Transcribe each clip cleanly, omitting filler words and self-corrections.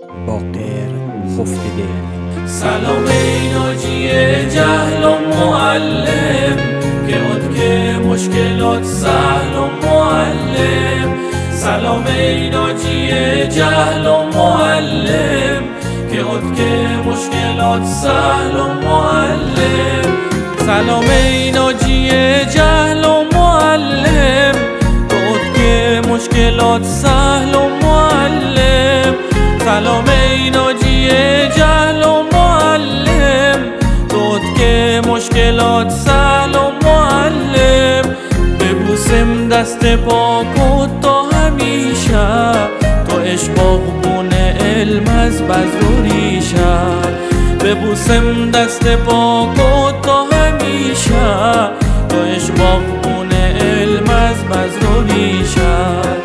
باقر خفتگی. سلام ای ناجی جهل و معلم، که که مشکلات سهل و معلم. سلام ای ناجی جهل و معلم، که که مشکلات سهل و معلم. سلام ای ناجی جهل و معلم، که مشکلات سهل و معلم. سلام ای ناجی جهل و معلم، که مشکلات سهل و معلم. ببوسم دست پاکت تا همیشه، تو عشق بونه علم از بذر و ریشه. ببوسم دست پاکت تا همیشه، تو عشق بونه علم از بذر و ریشه.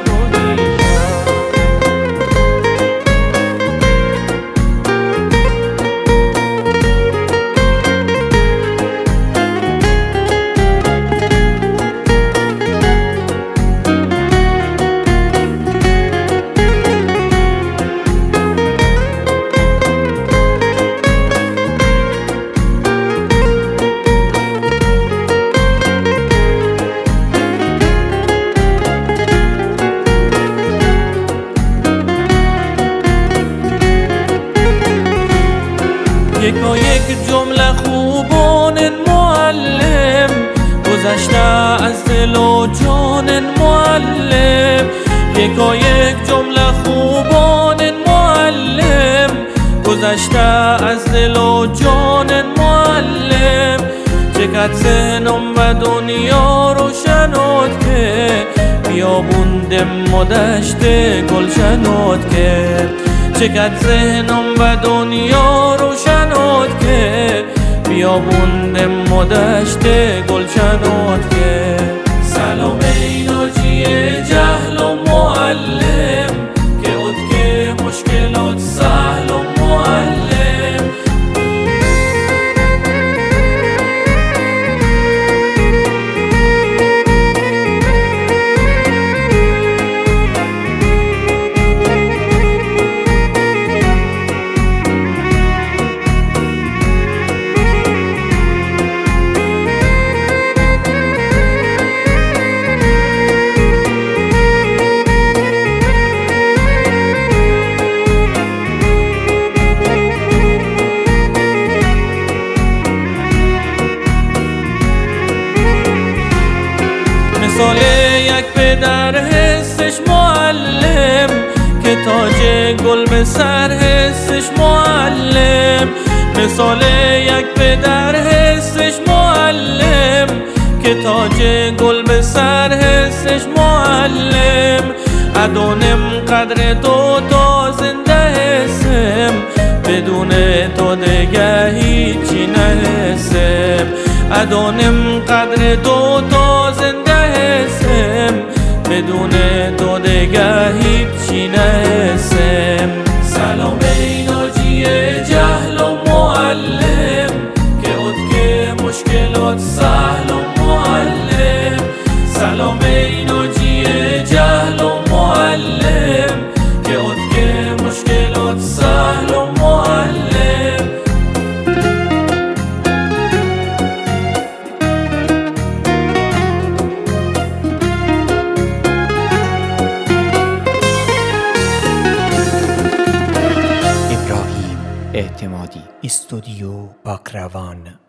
یک جمله خوبان معلم، گذشته از دل و جان معلم. یک جمله خوبان معلم، گذشته از دل و جان معلم. چقدر ذهنم و دنیا رو شنود که، بیابوندم و دشت گل شنود که. چقدر ذهنم و دنیا رو شنود که، بیابوندم و دشت گل شنود که. سلام ای ناجی جهل و معلم، که مشکلات سهل و معلم. مثال یک پدر حسش معلم، که تاج گل به سر حسش معلم. مثال یک پدر حسش معلم، که تاج گل به سر حسش معلم. ادونم قدر تو تا زنده حسم، بدون تو دیگه هیچی نحسم. ادونم قدر تو تا زنده حسم، بدون تو دیگه هیچی نحسم. سلام ای ناجی جهل و معلم، که مشکلات سهل و معلم. سلام ای ناجی جهل و معلم، که مشکلات سهل و معلم. ابراهیم اعتمادی، استودیو باقروان.